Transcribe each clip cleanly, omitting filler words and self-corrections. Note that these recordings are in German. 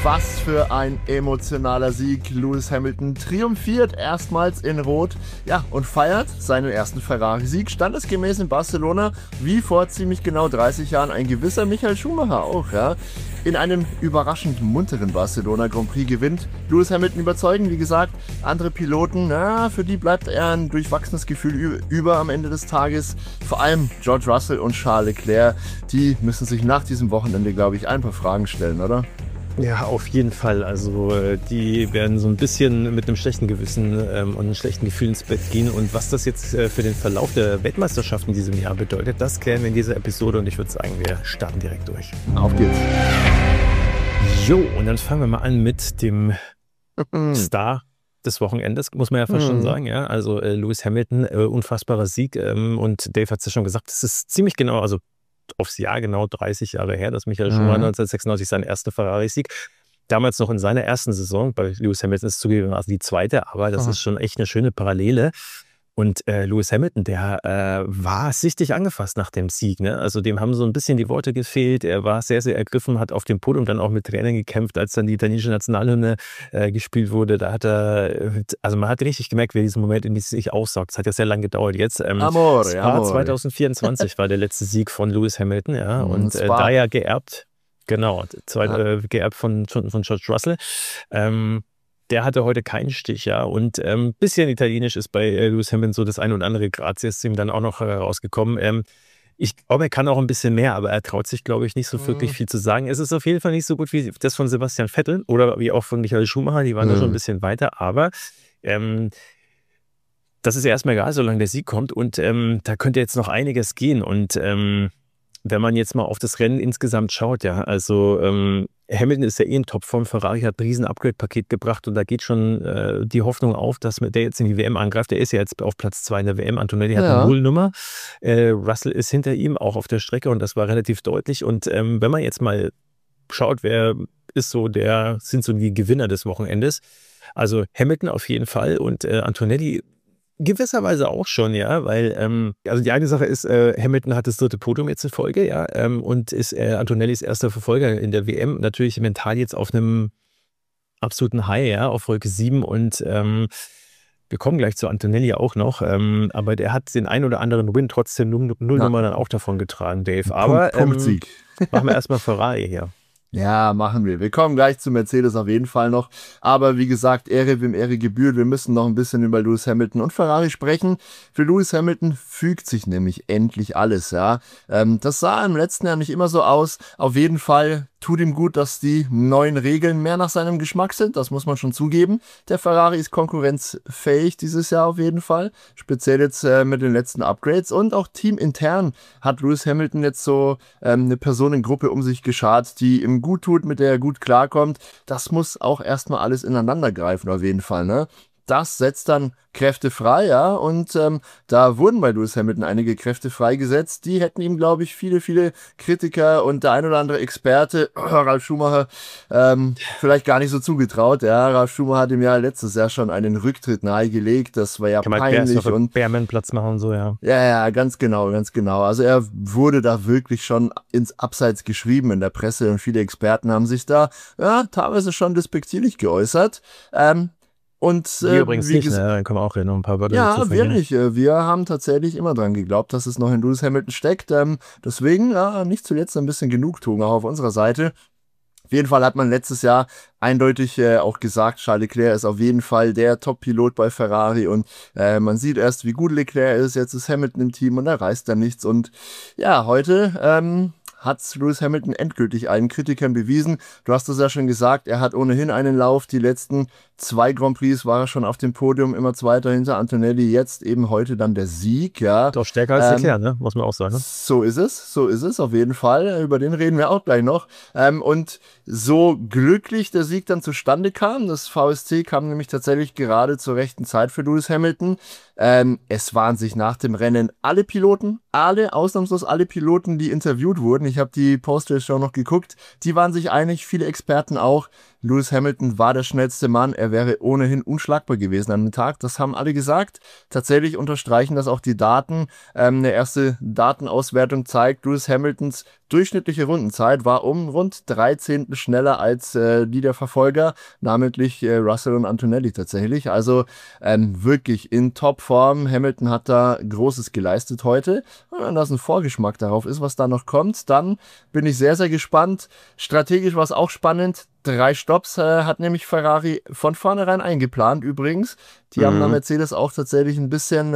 Was für ein emotionaler Sieg. Lewis Hamilton triumphiert erstmals in Rot, ja, und feiert seinen ersten Ferrari-Sieg. Standesgemäß in Barcelona, wie vor ziemlich genau 30 Jahren ein gewisser Michael Schumacher auch, ja. In einem überraschend munteren Barcelona Grand Prix gewinnt Lewis Hamilton überzeugend, wie gesagt. Andere Piloten, für die bleibt eher ein durchwachsenes Gefühl über am Ende des Tages. Vor allem George Russell und Charles Leclerc, die müssen sich nach diesem Wochenende, glaube ich, ein paar Fragen stellen, oder? Ja, auf jeden Fall. Also die werden so ein bisschen mit einem schlechten Gewissen und einem schlechten Gefühl ins Bett gehen. Und was das jetzt für den Verlauf der Weltmeisterschaft in diesem Jahr bedeutet, das klären wir in dieser Episode. Und ich würde sagen, wir starten direkt durch. Auf geht's. Jo, und dann fangen wir mal an mit dem Star des Wochenendes, muss man ja fast schon sagen. Ja, also Lewis Hamilton, unfassbarer Sieg. Und Dave hat es ja schon gesagt, das ist ziemlich genau, also aufs Jahr genau 30 Jahre her, dass Michael Schumacher 1996 seinen ersten Ferrari-Sieg, damals noch in seiner ersten Saison, bei Lewis Hamilton ist es zugegeben, also die zweite, aber das ist schon echt eine schöne Parallele. Und Lewis Hamilton, der war sichtlich angefasst nach dem Sieg. Ne? Also dem haben so ein bisschen die Worte gefehlt. Er war sehr, sehr ergriffen, hat auf dem Podium dann auch mit Tränen gekämpft, als dann die italienische Nationalhymne gespielt wurde. Da hat also man hat richtig gemerkt, wie dieser Moment in sich aussaugt. Es hat ja sehr lange gedauert jetzt. Amore. 2024 war der letzte Sieg von Lewis Hamilton, ja. Und da ja geerbt, genau, geerbt von George Russell. Der hatte heute keinen Stich, ja. Und ein bisschen Italienisch ist bei Lewis Hamilton so das ein oder andere Grazie ist ihm dann auch noch rausgekommen. Ich glaube, er kann auch ein bisschen mehr, aber er traut sich, glaube ich, nicht so wirklich viel zu sagen. Es ist auf jeden Fall nicht so gut wie das von Sebastian Vettel oder wie auch von Michael Schumacher. Die waren da schon ein bisschen weiter, aber das ist ja erstmal egal, solange der Sieg kommt. Und da könnte jetzt noch einiges gehen. Und wenn man jetzt mal auf das Rennen insgesamt schaut, ja, also Hamilton ist ja in Topform, Ferrari hat ein riesen Upgrade-Paket gebracht und da geht schon die Hoffnung auf, dass der jetzt in die WM angreift. Der ist ja jetzt auf Platz 2 in der WM. Antonelli hat eine Nullnummer. Russell ist hinter ihm, auch auf der Strecke und das war relativ deutlich. Und wenn man jetzt mal schaut, wer sind so die Gewinner des Wochenendes. Also Hamilton auf jeden Fall und Antonelli gewisserweise auch schon, ja, weil, also die eine Sache ist, Hamilton hat das 3. Podium jetzt in Folge, ja, und ist Antonellis erster Verfolger in der WM, natürlich mental jetzt auf einem absoluten High, ja, auf Wolke 7 und wir kommen gleich zu Antonelli auch noch, aber der hat den ein oder anderen Win trotzdem Nullnummer dann auch davon getragen, Dave. Aber Punktsieg. Machen wir erstmal Ferrari hier. Ja, machen wir. Wir kommen gleich zu Mercedes auf jeden Fall noch. Aber wie gesagt, Ehre wem Ehre gebührt. Wir müssen noch ein bisschen über Lewis Hamilton und Ferrari sprechen. Für Lewis Hamilton fügt sich nämlich endlich alles, ja. Das sah im letzten Jahr nicht immer so aus. Auf jeden Fall tut ihm gut, dass die neuen Regeln mehr nach seinem Geschmack sind. Das muss man schon zugeben. Der Ferrari ist konkurrenzfähig dieses Jahr auf jeden Fall. Speziell jetzt mit den letzten Upgrades. Und auch teamintern hat Lewis Hamilton jetzt so eine Personengruppe um sich geschart, die ihm gut tut, mit der er gut klarkommt. Das muss auch erstmal alles ineinander greifen auf jeden Fall, ne? Das setzt dann Kräfte frei, ja, und da wurden bei Lewis Hamilton einige Kräfte freigesetzt. Die hätten ihm, glaube ich, viele Kritiker und der ein oder andere Experte, Ralf Schumacher, vielleicht gar nicht so zugetraut. Ja, Ralf Schumacher hat ihm ja letztes Jahr schon einen Rücktritt nahegelegt. Das war ja peinlich. Und Bärmann Platz machen und so, ja. Ja, ganz genau. Also er wurde da wirklich schon ins Abseits geschrieben in der Presse und viele Experten haben sich da, ja, teilweise schon despektierlich geäußert. Und wir übrigens nicht, dann können wir auch noch ein paar Wörter dazu verlieren. Ja, wir nicht. Wir haben tatsächlich immer dran geglaubt, dass es noch in Lewis Hamilton steckt. Deswegen, nicht zuletzt ein bisschen Genugtuung auch auf unserer Seite. Auf jeden Fall hat man letztes Jahr eindeutig auch gesagt, Charles Leclerc ist auf jeden Fall der Top-Pilot bei Ferrari und man sieht erst, wie gut Leclerc ist. Jetzt ist Hamilton im Team und er reißt dann nichts. Und ja, heute hat Lewis Hamilton endgültig allen Kritikern bewiesen. Du hast es ja schon gesagt, er hat ohnehin einen Lauf. Die letzten 2 Grand Prix war er schon auf dem Podium, immer Zweiter hinter Antonelli. Jetzt eben heute dann der Sieg, ja. Doch stärker als Leclerc, ne? Muss man auch sagen. Ne? So ist es, auf jeden Fall. Über den reden wir auch gleich noch. Und so glücklich der Sieg dann zustande kam, das VSC kam nämlich tatsächlich gerade zur rechten Zeit für Lewis Hamilton. Es waren sich nach dem Rennen ausnahmslos alle Piloten, die interviewt wurden, ich habe die Post-Race-Show noch geguckt, die waren sich einig, viele Experten auch, Lewis Hamilton war der schnellste Mann, er wäre ohnehin unschlagbar gewesen an dem Tag. Das haben alle gesagt. Tatsächlich unterstreichen das auch die Daten. Eine erste Datenauswertung zeigt, Lewis Hamiltons durchschnittliche Rundenzeit war um rund 3 Zehntel schneller als die der Verfolger, namentlich Russell und Antonelli tatsächlich. Also wirklich in Topform. Hamilton hat da Großes geleistet heute. Und wenn das ein Vorgeschmack darauf ist, was da noch kommt, dann bin ich sehr, sehr gespannt. Strategisch war es auch spannend. 3 Stopps hat nämlich Ferrari von vornherein eingeplant übrigens. Die haben da Mercedes auch tatsächlich ein bisschen,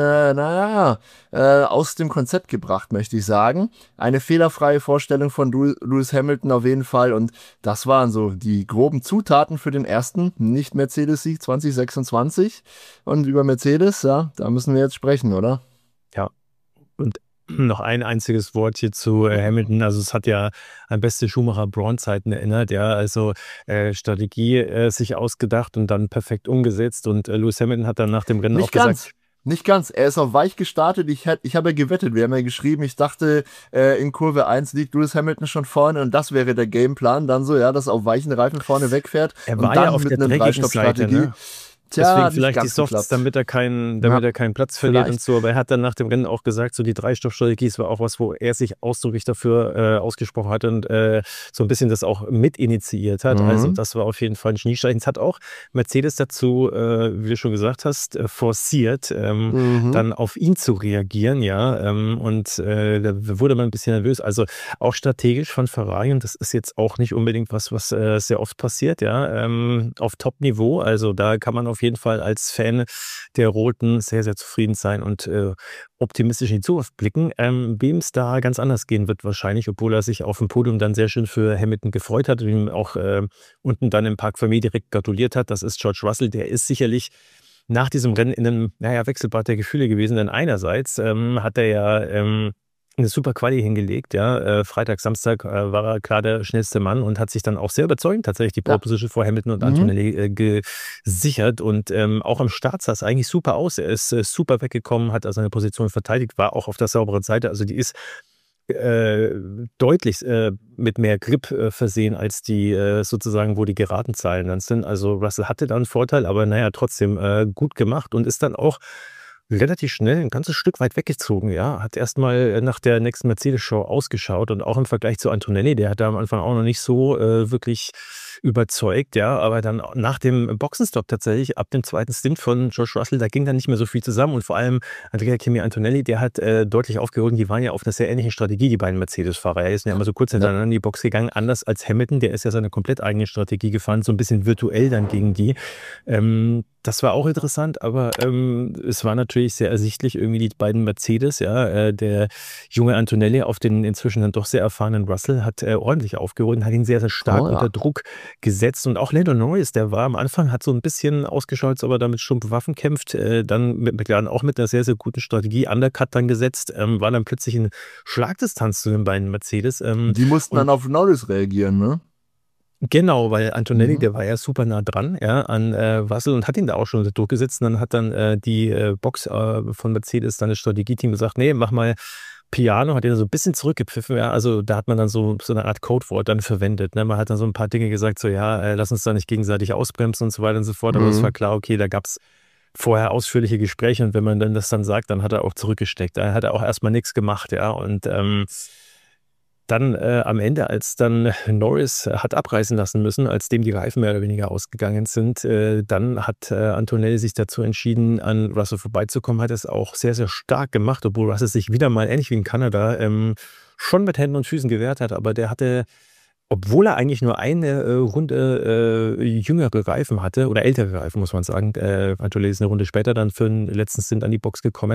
aus dem Konzept gebracht, möchte ich sagen. Eine fehlerfreie Vorstellung von Lewis Hamilton auf jeden Fall. Und das waren so die groben Zutaten für den ersten Nicht-Mercedes-Sieg 2026. Und über Mercedes, ja, da müssen wir jetzt sprechen, oder? Ja, und noch ein einziges Wort hier zu Hamilton. Also es hat ja an beste Schumacher-Braun-Zeiten erinnert. Ja, also Strategie sich ausgedacht und dann perfekt umgesetzt. Und Lewis Hamilton hat dann nach dem Rennen Nicht auch ganz. gesagt, Nicht ganz. Er ist auf weich gestartet. Ich habe ja gewettet. Wir haben ja geschrieben, ich dachte, in Kurve 1 liegt Lewis Hamilton schon vorne und das wäre der Gameplan. Dann so, ja, dass er auf weichen Reifen vorne wegfährt. er Und war dann ja auf mit der einer dreckigen Seite, Dreistopp-Strategie. ne? Tja, Deswegen nicht vielleicht die ganz Softs, geklappt. damit er keinen Platz verliert vielleicht. und so. Aber er hat dann nach dem Rennen auch gesagt, so die Dreistoffstrategie, es war auch was, wo er sich ausdrücklich dafür ausgesprochen hat und so ein bisschen das auch mit initiiert hat. Also das war auf jeden Fall ein Geniestreich. Es hat auch Mercedes dazu, wie du schon gesagt hast, forciert, dann auf ihn zu reagieren, ja. Und da wurde man ein bisschen nervös. Also auch strategisch von Ferrari, und das ist jetzt auch nicht unbedingt was sehr oft passiert, ja, auf Top-Niveau. Also da kann man auf jeden Fall als Fan der Roten sehr, sehr zufrieden sein und optimistisch in die Zukunft blicken. Wem es da ganz anders gehen wird wahrscheinlich, obwohl er sich auf dem Podium dann sehr schön für Hamilton gefreut hat und ihm auch unten dann im Parc Fermé direkt gratuliert hat. Das ist George Russell. Der ist sicherlich nach diesem Rennen in einem Wechselbad der Gefühle gewesen, denn einerseits hat er ja eine super Quali hingelegt, ja. Freitag, Samstag war er klar der schnellste Mann und hat sich dann auch sehr überzeugend tatsächlich die Pole Position vor Hamilton und Antonelli gesichert und auch am Start sah es eigentlich super aus. Er ist super weggekommen, hat also seine Position verteidigt, war auch auf der sauberen Seite, also die ist deutlich mit mehr Grip versehen als die sozusagen, wo die geraden Zahlen dann sind. Also Russell hatte da einen Vorteil, aber trotzdem gut gemacht und ist dann auch relativ schnell ein ganzes Stück weit weggezogen, ja. Hat erstmal nach der nächsten Mercedes-Show ausgeschaut und auch im Vergleich zu Antonelli, der hat da am Anfang auch noch nicht so wirklich überzeugt, ja. Aber dann nach dem Boxenstopp tatsächlich, ab dem zweiten Stint von George Russell, da ging dann nicht mehr so viel zusammen und vor allem Andrea Kimi Antonelli, der hat deutlich aufgeholt, die waren ja auf einer sehr ähnlichen Strategie, die beiden Mercedes-Fahrer. Er ist ja immer so kurz hintereinander in die Box gegangen, anders als Hamilton, der ist ja seine komplett eigene Strategie gefahren, so ein bisschen virtuell dann gegen die. Das war auch interessant, aber es war natürlich sehr ersichtlich, irgendwie die beiden Mercedes, ja, der junge Antonelli auf den inzwischen dann doch sehr erfahrenen Russell hat ordentlich aufgeholt und hat ihn sehr, sehr stark unter Druck gesetzt. Und auch Lando Norris, der war am Anfang, hat so ein bisschen ausgeschaut, als ob er da mit stumpfen Waffen kämpft, dann mit McLaren auch mit einer sehr, sehr guten Strategie, Undercut dann gesetzt, war dann plötzlich in Schlagdistanz zu den beiden Mercedes. Die mussten dann auf Norris reagieren, ne? Genau, weil Antonelli, der war ja super nah dran, ja, an Russell und hat ihn da auch schon unter Druck gesetzt. Und dann hat dann die Box von Mercedes, dann das Strategieteam gesagt, nee, mach mal Piano, hat ihn so ein bisschen zurückgepfiffen, ja, also da hat man dann so eine Art Codewort dann verwendet, ne? Man hat dann so ein paar Dinge gesagt, so ja, lass uns da nicht gegenseitig ausbremsen und so weiter und so fort, aber es war klar, okay, da gab's vorher ausführliche Gespräche und wenn man dann das dann sagt, dann hat er auch zurückgesteckt, da hat er auch erstmal nichts gemacht, ja, und dann am Ende, als dann Norris hat abreißen lassen müssen, als dem die Reifen mehr oder weniger ausgegangen sind, dann hat Antonelli sich dazu entschieden, an Russell vorbeizukommen, hat es auch sehr, sehr stark gemacht, obwohl Russell sich wieder mal, ähnlich wie in Kanada, schon mit Händen und Füßen gewehrt hat, aber der hatte, obwohl er eigentlich nur eine Runde jüngere Reifen hatte, oder ältere Reifen, muss man sagen, Antonelli ist eine Runde später dann für den letzten Stint an die Box gekommen,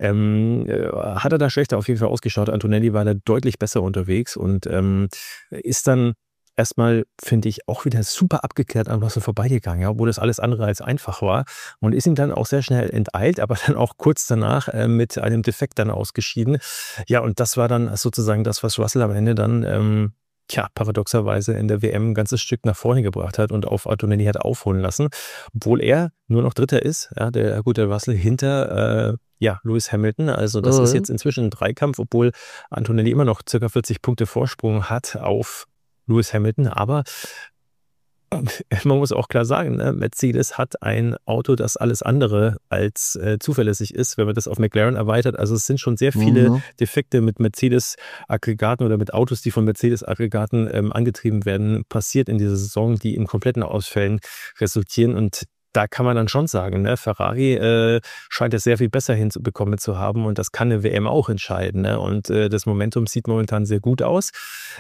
hat er da schlechter auf jeden Fall ausgeschaut. Antonelli war da deutlich besser unterwegs und ist dann erstmal, finde ich, auch wieder super abgeklärt an Russell vorbeigegangen, ja, obwohl das alles andere als einfach war und ist ihm dann auch sehr schnell enteilt, aber dann auch kurz danach mit einem Defekt dann ausgeschieden. Ja, und das war dann sozusagen das, was Russell am Ende dann paradoxerweise in der WM ein ganzes Stück nach vorne gebracht hat und auf Antonelli hat aufholen lassen, obwohl er nur noch Dritter ist, ja, der gute Russell hinter Lewis Hamilton, also das ist jetzt inzwischen ein Dreikampf, obwohl Antonelli immer noch ca. 40 Punkte Vorsprung hat auf Lewis Hamilton, aber man muss auch klar sagen, ne, Mercedes hat ein Auto, das alles andere als zuverlässig ist, wenn man das auf McLaren erweitert. Also es sind schon sehr viele Defekte mit Mercedes-Aggregaten oder mit Autos, die von Mercedes-Aggregaten angetrieben werden, passiert in dieser Saison, die in kompletten Ausfällen resultieren. Und da kann man dann schon sagen, ne, Ferrari scheint es sehr viel besser hinzubekommen zu haben und das kann eine WM auch entscheiden. Ne? Und das Momentum sieht momentan sehr gut aus.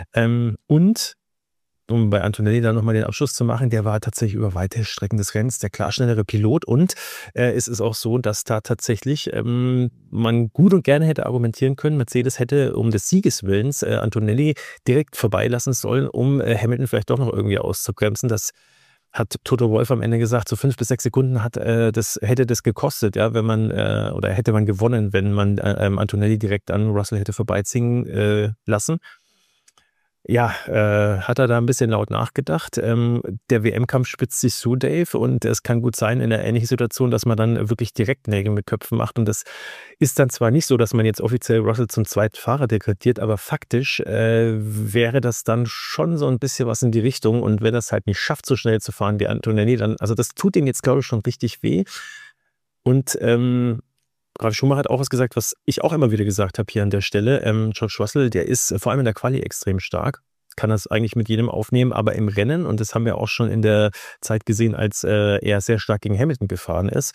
Und um bei Antonelli dann nochmal den Abschluss zu machen, der war tatsächlich über weite Strecken des Rennens der klar schnellere Pilot und es ist auch so, dass da tatsächlich man gut und gerne hätte argumentieren können, Mercedes hätte um des Siegeswillens Antonelli direkt vorbeilassen sollen, um Hamilton vielleicht doch noch irgendwie auszubremsen. Das hat Toto Wolff am Ende gesagt, so 5 bis 6 Sekunden hätte das gekostet, ja, wenn man oder hätte man gewonnen, wenn man Antonelli direkt an Russell hätte vorbeiziehen lassen. Ja, hat er da ein bisschen laut nachgedacht. Der WM-Kampf spitzt sich zu, Dave, und es kann gut sein in einer ähnlichen Situation, dass man dann wirklich direkt Nägel mit Köpfen macht. Und das ist dann zwar nicht so, dass man jetzt offiziell Russell zum zweiten Fahrer degradiert, aber faktisch wäre das dann schon so ein bisschen was in die Richtung. Und wenn er es halt nicht schafft, so schnell zu fahren wie Antonelli, dann, also das tut ihm jetzt, glaube ich, schon richtig weh. Und Ralf Schumacher hat auch was gesagt, was ich auch immer wieder gesagt habe hier an der Stelle. George Russell, der ist vor allem in der Quali extrem stark, kann das eigentlich mit jedem aufnehmen, aber im Rennen, und das haben wir auch schon in der Zeit gesehen, als er sehr stark gegen Hamilton gefahren ist,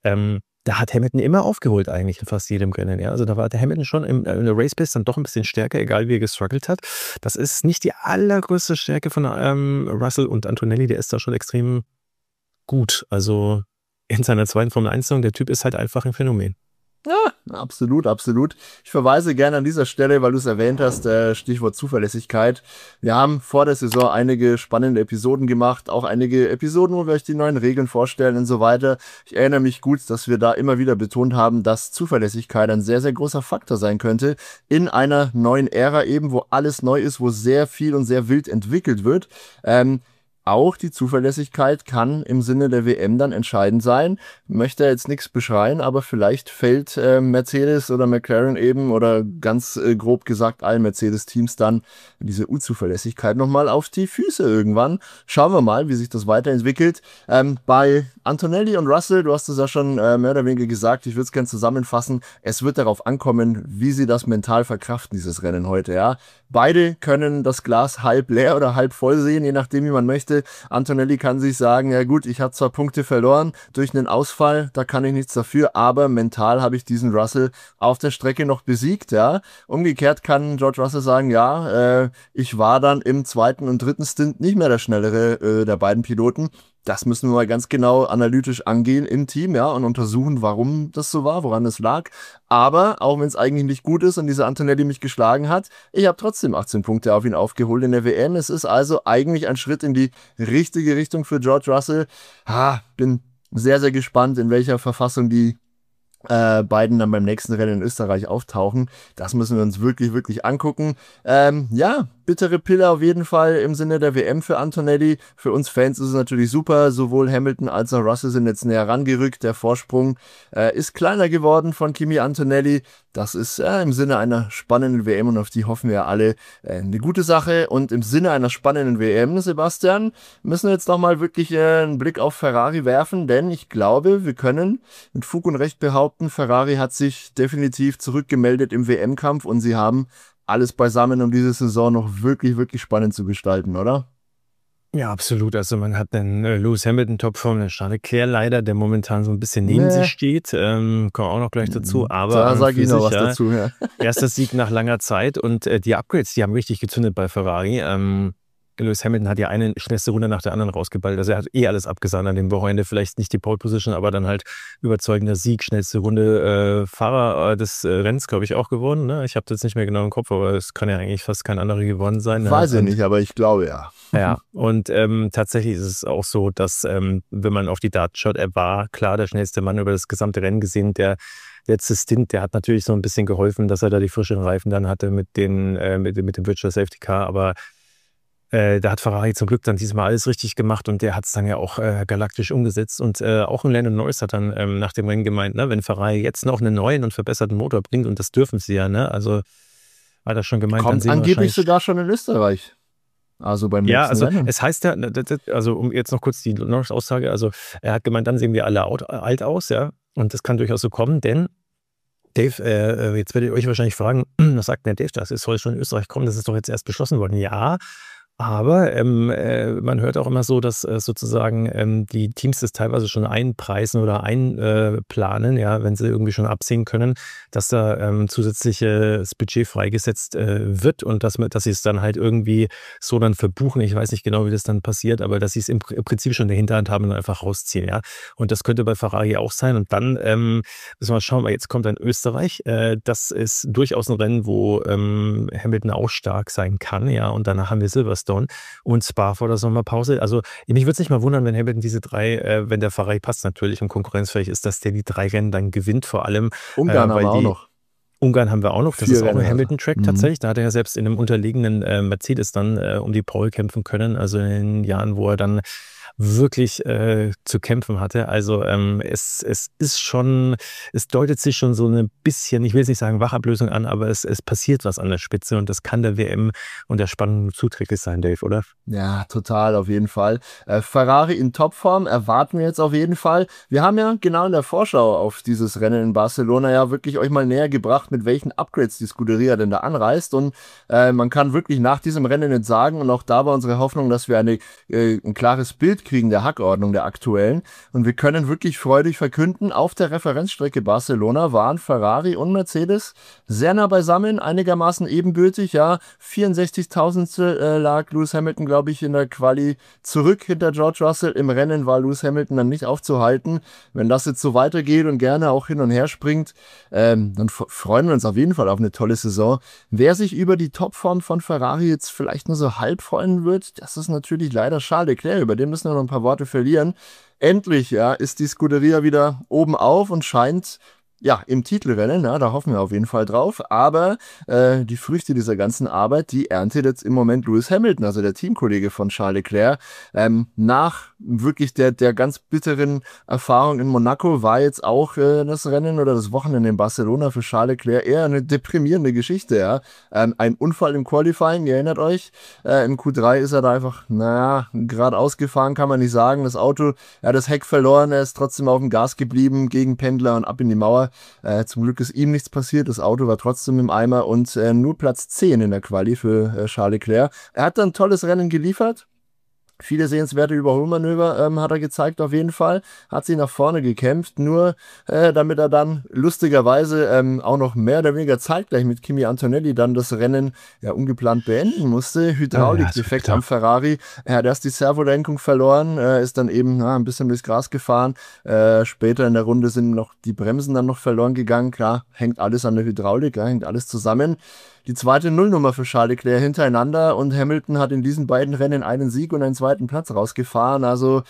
da hat Hamilton immer aufgeholt eigentlich in fast jedem Rennen. Ja? Also da war der Hamilton schon in der Race Pace dann doch ein bisschen stärker, egal wie er gestruggelt hat. Das ist nicht die allergrößte Stärke von Russell, und Antonelli, der ist da schon extrem gut. Also in seiner zweiten Formel-1-Saison, der Typ ist halt einfach ein Phänomen. Ja, absolut, absolut. Ich verweise gerne an dieser Stelle, weil du es erwähnt hast, Stichwort Zuverlässigkeit. Wir haben vor der Saison einige spannende Episoden gemacht, auch einige Episoden, wo wir euch die neuen Regeln vorstellen und so weiter. Ich erinnere mich gut, dass wir da immer wieder betont haben, dass Zuverlässigkeit ein sehr, sehr großer Faktor sein könnte in einer neuen Ära eben, wo alles neu ist, wo sehr viel und sehr wild entwickelt wird. Auch die Zuverlässigkeit kann im Sinne der WM dann entscheidend sein. Möchte jetzt nichts beschreien, aber vielleicht fällt Mercedes oder McLaren eben oder ganz grob gesagt allen Mercedes-Teams dann diese Unzuverlässigkeit nochmal auf die Füße irgendwann. Schauen wir mal, wie sich das weiterentwickelt. Bei Antonelli und Russell, du hast es ja schon mehr oder weniger gesagt, ich würde es gerne zusammenfassen. Es wird darauf ankommen, wie sie das mental verkraften, dieses Rennen heute. Ja, beide können das Glas halb leer oder halb voll sehen, je nachdem, wie man möchte. Antonelli kann sich sagen, ja gut, ich habe zwar Punkte verloren durch einen Ausfall, da kann ich nichts dafür, aber mental habe ich diesen Russell auf der Strecke noch besiegt, ja. Umgekehrt kann George Russell sagen, ja, ich war dann im zweiten und dritten Stint nicht mehr der schnellere der beiden Piloten. Das müssen wir mal ganz genau analytisch angehen im Team, ja, und untersuchen, warum das so war, woran es lag. Aber, auch wenn es eigentlich nicht gut ist und dieser Antonelli mich geschlagen hat, ich habe trotzdem 18 Punkte auf ihn aufgeholt in der WM. Es ist also eigentlich ein Schritt in die richtige Richtung für George Russell. Bin sehr, sehr gespannt, in welcher Verfassung die beiden dann beim nächsten Rennen in Österreich auftauchen. Das müssen wir uns wirklich, wirklich angucken. Ja, bittere Pille auf jeden Fall im Sinne der WM für Antonelli. Für uns Fans ist es natürlich super. Sowohl Hamilton als auch Russell sind jetzt näher rangerückt. Der Vorsprung ist kleiner geworden von Kimi Antonelli. Das ist im Sinne einer spannenden WM und auf die hoffen wir alle eine gute Sache. Und im Sinne einer spannenden WM, Sebastian, müssen wir jetzt noch mal wirklich einen Blick auf Ferrari werfen, denn ich glaube, wir können mit Fug und Recht behaupten, Ferrari hat sich definitiv zurückgemeldet im WM-Kampf und sie haben alles beisammen, um diese Saison noch wirklich, wirklich spannend zu gestalten, oder? Ja, absolut. Also man hat den Lewis Hamilton Topform, den Charles Leclerc leider, der momentan so ein bisschen neben sich steht. Kommen wir auch noch gleich dazu. Aber da sage ich noch was dazu. Ja. Erster Sieg nach langer Zeit und die Upgrades, die haben richtig gezündet bei Ferrari. Lewis Hamilton hat ja eine schnellste Runde nach der anderen rausgeballt. Also er hat alles abgesahnt an dem Wochenende. Vielleicht nicht die Pole Position, aber dann halt überzeugender Sieg, schnellste Runde. Fahrer des Rennens, glaube ich, auch gewonnen. Ne? Ich habe das nicht mehr genau im Kopf, aber es kann ja eigentlich fast kein anderer gewonnen sein. Weiß ich nicht, aber ich glaube ja. Ja, und tatsächlich ist es auch so, dass wenn man auf die Daten schaut, er war klar der schnellste Mann über das gesamte Rennen gesehen. Der letzte Stint, der hat natürlich so ein bisschen geholfen, dass er da die frischen Reifen dann hatte mit dem Virtual Safety Car, aber da hat Ferrari zum Glück dann diesmal alles richtig gemacht und der hat es dann ja auch galaktisch umgesetzt. Und auch ein Lando Norris hat dann nach dem Rennen gemeint, ne, wenn Ferrari jetzt noch einen neuen und verbesserten Motor bringt, und das dürfen sie ja, ne? Also hat er schon gemeint, kommt dann sehen wir angeblich sogar schon in Österreich. Also beim Ja, nächsten also Rennen. es heißt ja, also um jetzt noch kurz die Norris-Aussage, also er hat gemeint, dann sehen wir alle alt aus, ja. Und das kann durchaus so kommen, denn Dave, jetzt werdet ihr euch wahrscheinlich fragen, was sagt denn der Dave, das soll schon in Österreich kommen, das ist doch jetzt erst beschlossen worden. Ja, aber man hört auch immer so, dass sozusagen die Teams das teilweise schon einpreisen oder einplanen, ja, wenn sie irgendwie schon absehen können, dass da zusätzliches Budget freigesetzt wird und dass sie es dann halt irgendwie so dann verbuchen. Ich weiß nicht genau, wie das dann passiert, aber dass sie es im Prinzip schon in der Hinterhand haben und einfach rausziehen, ja. Und das könnte bei Ferrari auch sein. Und dann müssen wir schauen, weil jetzt kommt dann Österreich. Das ist durchaus ein Rennen, wo Hamilton auch stark sein kann, ja. Und danach haben wir Silverstone und Spa vor der Sommerpause. Also mich würde es nicht mal wundern, wenn Hamilton diese drei, wenn der Ferrari passt natürlich und konkurrenzfähig ist, dass der die 3 Rennen dann gewinnt, vor allem. Ungarn haben wir auch noch. Ungarn haben wir auch noch, das 4 ist auch ein Rennen, Hamilton-Track tatsächlich. Da hat er ja selbst in einem unterlegenen Mercedes dann um die Pole kämpfen können, also in den Jahren, wo er dann wirklich zu kämpfen hatte. Also es ist schon, es deutet sich schon so ein bisschen, ich will jetzt nicht sagen Wachablösung an, aber es passiert was an der Spitze und das kann der WM und der Spannung zuträglich sein, Dave, oder? Ja, total, auf jeden Fall. Ferrari in Topform erwarten wir jetzt auf jeden Fall. Wir haben ja genau in der Vorschau auf dieses Rennen in Barcelona ja wirklich euch mal näher gebracht, mit welchen Upgrades die Scuderia denn da anreist. Und man kann wirklich nach diesem Rennen nicht sagen, und auch da war unsere Hoffnung, dass wir ein klares Bild kriegen der Hackordnung der aktuellen. Und wir können wirklich freudig verkünden, auf der Referenzstrecke Barcelona waren Ferrari und Mercedes sehr nah beisammen, einigermaßen ebenbürtig. Ja, 64.000 lag Lewis Hamilton, glaube ich, in der Quali zurück hinter George Russell. Im Rennen war Lewis Hamilton dann nicht aufzuhalten. Wenn das jetzt so weitergeht und gerne auch hin und her springt, dann freuen wir uns auf jeden Fall auf eine tolle Saison. Wer sich über die Topform von Ferrari jetzt vielleicht nur so halb freuen wird, das ist natürlich leider Charles Leclerc. Über den müssen wir noch ein paar Worte verlieren. Endlich, ja, ist die Scuderia wieder oben auf und scheint ja im Titelrennen, ja, da hoffen wir auf jeden Fall drauf, aber die Früchte dieser ganzen Arbeit, die erntet jetzt im Moment Lewis Hamilton, also der Teamkollege von Charles Leclerc. Nach wirklich der ganz bitteren Erfahrung in Monaco war jetzt auch das Rennen oder das Wochenende in Barcelona für Charles Leclerc eher eine deprimierende Geschichte, ja. Ein Unfall im Qualifying, ihr erinnert euch, im Q3 ist er da einfach, geradeaus gefahren, kann man nicht sagen, das Auto, er hat das Heck verloren, er ist trotzdem auf dem Gas geblieben, gegen Pendler und ab in die Mauer. Zum Glück ist ihm nichts passiert, das Auto war trotzdem im Eimer und nur Platz 10 in der Quali für Charles Leclerc. Er hat dann ein tolles Rennen geliefert. Viele sehenswerte Überholmanöver hat er gezeigt auf jeden Fall, hat sich nach vorne gekämpft, nur damit er dann lustigerweise auch noch mehr oder weniger zeitgleich mit Kimi Antonelli dann das Rennen ja ungeplant beenden musste. Hydraulikdefekt am Ferrari, er hat erst die Servolenkung verloren, ist dann eben ein bisschen durchs Gras gefahren, später in der Runde sind noch die Bremsen dann noch verloren gegangen, klar, hängt alles an der Hydraulik, hängt alles zusammen. Die zweite Nullnummer für Charles Leclerc hintereinander und Hamilton hat in diesen beiden Rennen einen Sieg und einen zweiten Platz rausgefahren. Also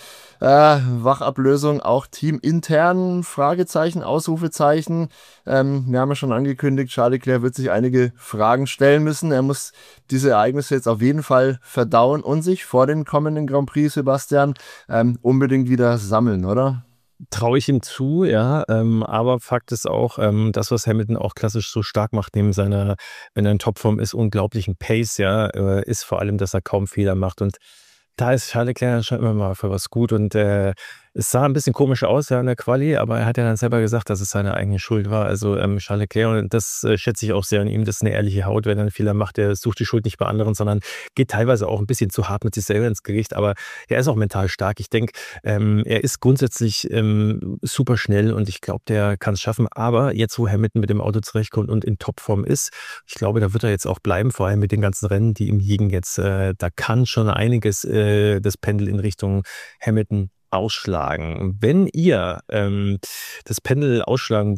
Wachablösung auch teamintern, Fragezeichen, Ausrufezeichen. Wir haben ja schon angekündigt, Charles Leclerc wird sich einige Fragen stellen müssen. Er muss diese Ereignisse jetzt auf jeden Fall verdauen und sich vor den kommenden Grand Prix, Sebastian, unbedingt wieder sammeln, oder? Traue ich ihm zu, ja, aber Fakt ist auch, das, was Hamilton auch klassisch so stark macht, neben seiner, wenn er in Topform ist, unglaublichen Pace, ja, ist vor allem, dass er kaum Fehler macht und da ist Charles Leclerc schon immer mal für was gut und es sah ein bisschen komisch aus ja in der Quali, aber er hat ja dann selber gesagt, dass es seine eigene Schuld war. Also Charles Leclerc, und das schätze ich auch sehr an ihm, das ist eine ehrliche Haut, wenn er einen Fehler macht, der sucht die Schuld nicht bei anderen, sondern geht teilweise auch ein bisschen zu hart mit sich selber ins Gericht, aber er ist auch mental stark. Ich denke, er ist grundsätzlich super schnell und ich glaube, der kann es schaffen, aber jetzt, wo Hamilton mit dem Auto zurechtkommt und in Topform ist, ich glaube, da wird er jetzt auch bleiben, vor allem mit den ganzen Rennen, die ihm liegen jetzt, da kann schon einiges das Pendel in Richtung Hamilton ausschlagen. Wenn ihr das Pendel ausschlagen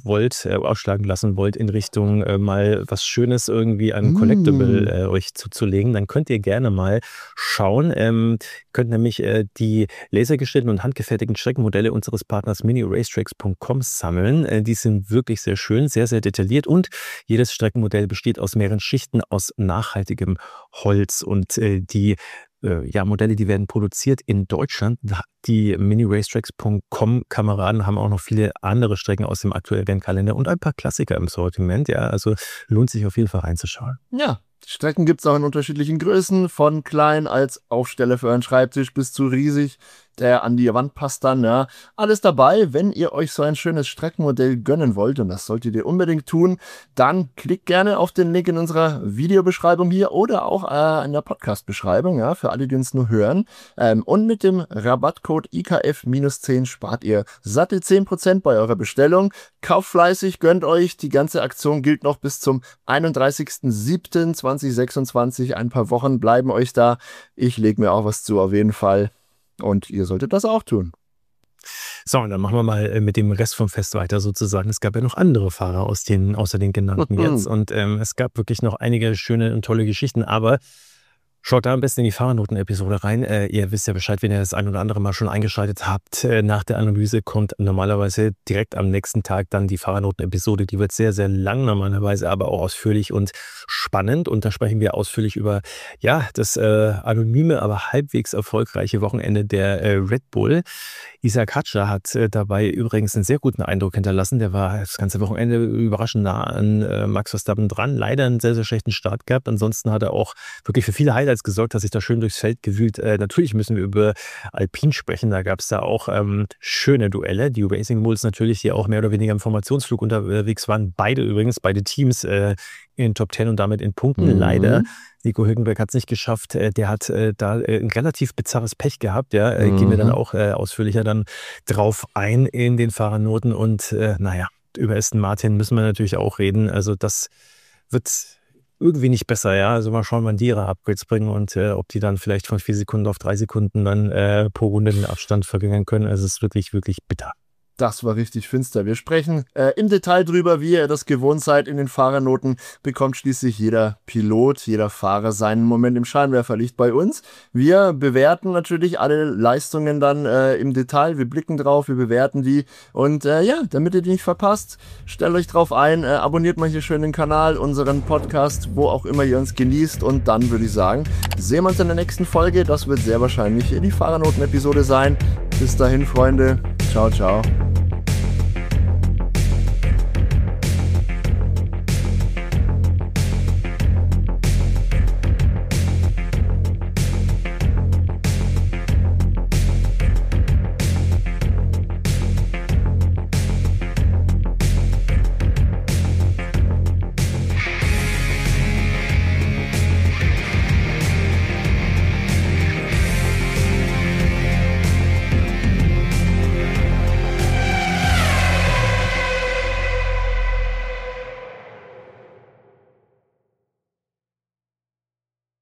lassen wollt in Richtung mal was Schönes irgendwie an Collectible euch zuzulegen, dann könnt ihr gerne mal schauen. Könnt nämlich die lasergeschnittenen und handgefertigten Streckenmodelle unseres Partners miniracetracks.com sammeln. Die sind wirklich sehr schön, sehr, sehr detailliert und jedes Streckenmodell besteht aus mehreren Schichten aus nachhaltigem Holz und die Modelle, die werden produziert in Deutschland. Die miniracetracks.com-Kameraden haben auch noch viele andere Strecken aus dem aktuellen Rennkalender und ein paar Klassiker im Sortiment. Ja, also lohnt sich auf jeden Fall reinzuschauen. Ja, Strecken gibt es auch in unterschiedlichen Größen, von klein als Aufsteller für euren Schreibtisch bis zu riesig, der an die Wand passt dann, ja. Alles dabei. Wenn ihr euch so ein schönes Streckenmodell gönnen wollt, und das solltet ihr unbedingt tun, dann klickt gerne auf den Link in unserer Videobeschreibung hier oder auch in der Podcast-Beschreibung, ja, für alle, die uns nur hören. Und mit dem Rabattcode IKF-10 spart ihr satte 10% bei eurer Bestellung. Kauft fleißig, gönnt euch. Die ganze Aktion gilt noch bis zum 31.07.2026. Ein paar Wochen bleiben euch da. Ich lege mir auch was zu, auf jeden Fall. Und ihr solltet das auch tun. So, und dann machen wir mal mit dem Rest vom Fest weiter sozusagen. Es gab ja noch andere Fahrer außer den genannten jetzt. Und es gab wirklich noch einige schöne und tolle Geschichten. Aber schaut da am besten in die Fahrernoten-Episode rein. Ihr wisst ja Bescheid, wenn ihr das ein oder andere Mal schon eingeschaltet habt. Nach der Analyse kommt normalerweise direkt am nächsten Tag dann die Fahrernoten-Episode. Die wird sehr, sehr lang normalerweise, aber auch ausführlich und spannend. Und da sprechen wir ausführlich über das anonyme, aber halbwegs erfolgreiche Wochenende der Red Bull. Isaac Hatscher hat dabei übrigens einen sehr guten Eindruck hinterlassen. Der war das ganze Wochenende überraschend nah an Max Verstappen dran. Leider einen sehr, sehr schlechten Start gehabt. Ansonsten hat er auch wirklich für viele Highlights gesorgt, hat sich da schön durchs Feld gewühlt. Natürlich müssen wir über Alpine sprechen. Da gab es da auch schöne Duelle. Die Racing Bulls natürlich, die auch mehr oder weniger im Formationsflug unterwegs waren. Beide Teams in Top 10 und damit in Punkten. Leider, Nico Hülkenberg hat es nicht geschafft. Der hat da ein relativ bizarres Pech gehabt. Ja. Gehen wir dann auch ausführlicher dann drauf ein in den Fahrernoten. Und über Aston Martin müssen wir natürlich auch reden. Also das wird irgendwie nicht besser, ja. Also mal schauen, wann die ihre Upgrades bringen und ob die dann vielleicht von 4 Sekunden auf 3 Sekunden dann pro Runde den Abstand verringern können. Also es ist wirklich, wirklich bitter. Das war richtig finster. Wir sprechen im Detail drüber, wie ihr das gewohnt seid. In den Fahrernoten bekommt schließlich jeder Pilot, jeder Fahrer seinen Moment im Scheinwerferlicht bei uns. Wir bewerten natürlich alle Leistungen dann im Detail. Wir blicken drauf, wir bewerten die. Und damit ihr die nicht verpasst, stellt euch drauf ein, abonniert mal hier schön den Kanal, unseren Podcast, wo auch immer ihr uns genießt. Und dann würde ich sagen, sehen wir uns in der nächsten Folge. Das wird sehr wahrscheinlich die Fahrernoten-Episode sein. Bis dahin, Freunde. Ciao, ciao.